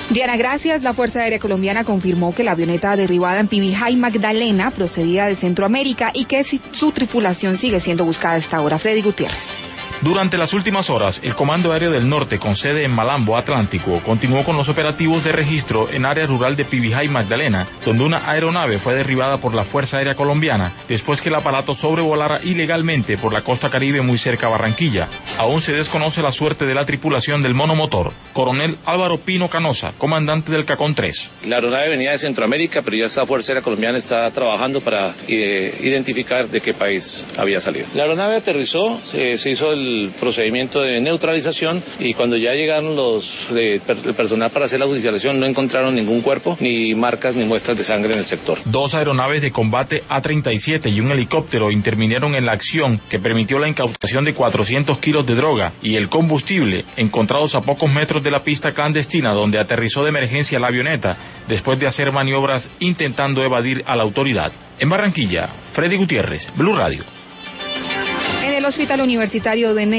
Diana, gracias. La Fuerza Aérea Colombiana confirmó que la avioneta derribada en Pibijay, Magdalena, procedía de Centroamérica y que su tripulación sigue siendo buscada a esta hora. Freddy Gutiérrez. Durante las últimas horas, el Comando Aéreo del Norte, con sede en Malambo, Atlántico, continuó con los operativos de registro en área rural de Pibijay, Magdalena, donde una aeronave fue derribada por la Fuerza Aérea Colombiana después que el aparato sobrevolara ilegalmente por la costa caribe muy cerca a Barranquilla. Aún se desconoce la suerte de la tripulación del monomotor. Coronel Álvaro Pino Canosa, comandante del CACON 3. La aeronave venía de Centroamérica, pero ya esta Fuerza Aérea Colombiana está trabajando para identificar de qué país había salido. La aeronave aterrizó, se hizo el procedimiento de neutralización y cuando ya llegaron el personal para hacer la judicialización no encontraron ningún cuerpo, ni marcas ni muestras de sangre en el sector. 2 aeronaves de combate A-37 y un helicóptero intervinieron en la acción que permitió la incautación de 400 kilos de droga y el combustible encontrados a pocos metros de la pista clandestina donde aterrizó de emergencia la avioneta después de hacer maniobras intentando evadir a la autoridad. En Barranquilla, Freddy Gutiérrez, Blue Radio. En el Hospital Universitario de